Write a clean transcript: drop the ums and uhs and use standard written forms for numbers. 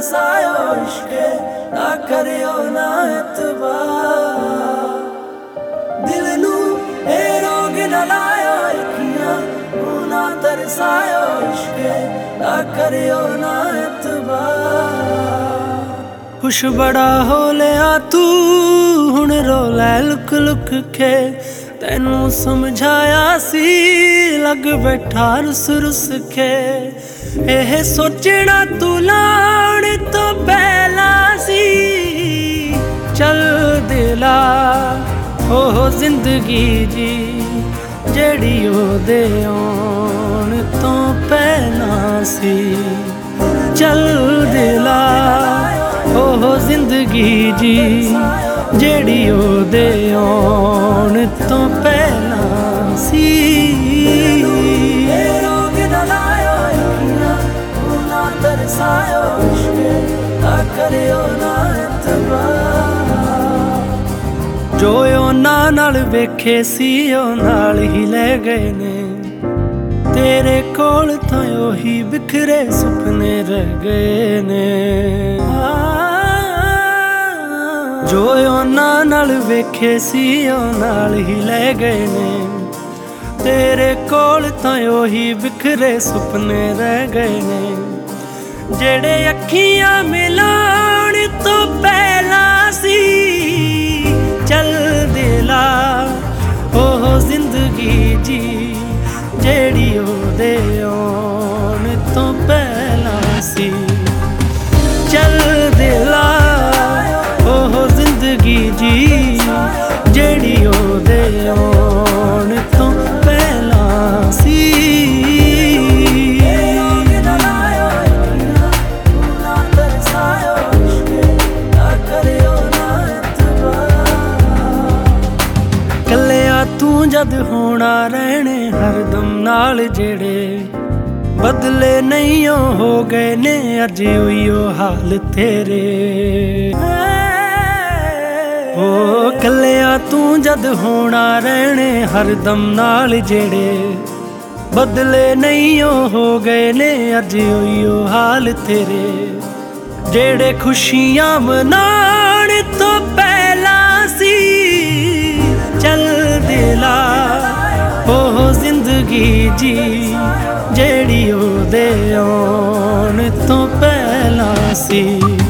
तरसायो इश्के ना करियो ना एतबार दिल नू ए रोग न लायो अखियां ना तरसायो इश्के ना करियो ना एतबार कुछ बड़ा हो लिया तू हुण रोलै लुक लुक के तैनू समझाया सी लग बैठा रुस रुस के एह सोचना तू लाण तो पहला सी चल दिला ओ जिंदगी जी जेड़ी ओदे आउण तो पहला सी चल दिला ओ जिंदगी जी जेड़ी ओदे आउण तो पहला सी जो उन्हां नाल वेखे सी ओ नाल ही लै गए ने तेरे कोल तां ओही बिखरे सुपने रह गए ने जो उन्हां नाल वेखे सी ओ नाल ही लै गए ने तेरे कोल तां ओही बिखरे सुपने रह गए ने जेड़े अखियां मिलाण तो पहला सी चल दिला ओ जिंदगी जी जेड़ी ओदे आउण तो पहला सी चल दिला ओ जिंदगी जी जेड़ी ओदे आउण तो पहला सी तू जद होना रहने हरदम नाल जेड़े बदले नहीं हो गए ने अज उइयो हाल तेरे ओ कलिया तू जद होना रहने हरदम नाल जेड़े बदले नहीं हो गए ने अज उइयो हाल तेरे जेड़े खुशियां मनाण तो पहला सी चल दिला ओ जिंदगी जी जेड़ी ओदे आउण तो पहला सी।